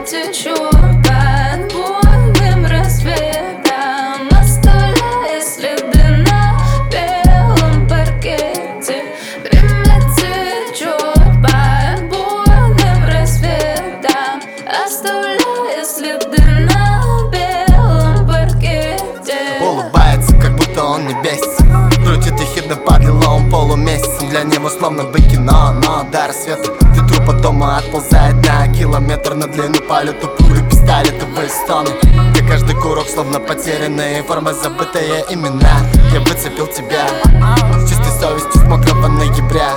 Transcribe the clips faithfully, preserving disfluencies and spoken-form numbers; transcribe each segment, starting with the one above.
течет под буйным рассветом, оставляя следы на белом паркете. Время течет под буйным рассветом, оставляя следы на белом паркете. Улыбается, как будто он не бесится, крутит ехидно под лиловым полумесяцем. Для него словно бы кино, но до рассвета ты труп от дома отползает на километр. На длину полета пули, пистолетовые стоны, где каждый курок словно потерянные формы, забытые имена. Я выцепил тебя с чистой совестью с мокрого ноября.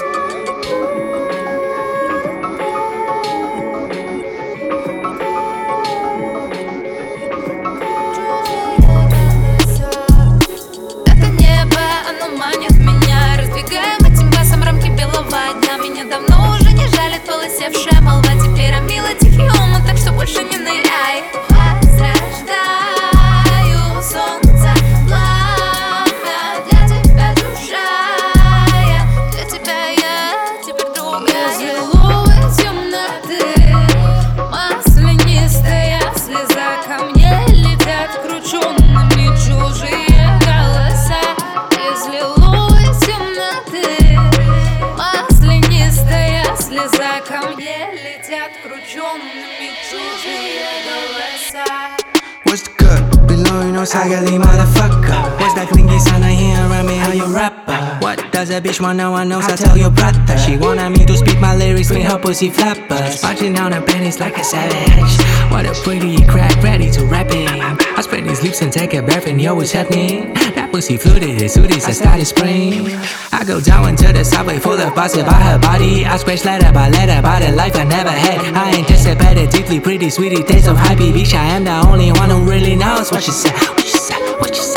Полысевшая молва теперь омила тихий омут, так что больше не ныряй. Возрождаю солнце, пламя для тебя душа я, для тебя я теперь другая. Злой темноты, маслянистая слеза, ко мне летят крученными чужие голоса. Из лиловой темноты, маслянистая слеза, ко мне летят крученными чужие голоса. What's the good? Below you know Sagali motherfucker. What's that clingy sound I hear around me? How you rapper? What does a bitch want? No one knows. I tell your brother. She wanted me to speak my lyrics, make her pussy flappers. Marching down her panties like a savage. What a pretty crack, ready to rap it. I spread these lips and take a breath and yo, what's happening? That pussy fluted, as soon as I started spraying. I go down into the subway full of buzzes by her body. I scratch letter by letter about a life I never had. I anticipated deeply pretty sweetie days of hype. Bitch, I am the only one who really knows what she said. What she said. What you